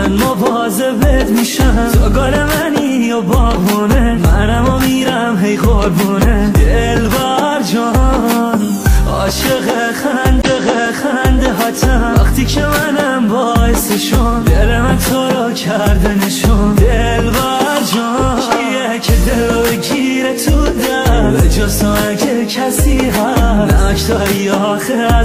من مواظبت میشم، تو گل منی یا باغونه، منم و میرم هی قربونه. دلبر جان عاشق خنده هاتم، وقتی که منم باعثشون دل من تو رو کرده نشون. دلبر جان کیه که دل رو بگیره تو دل، به جز تو اگه کسی هست نکتایی آخه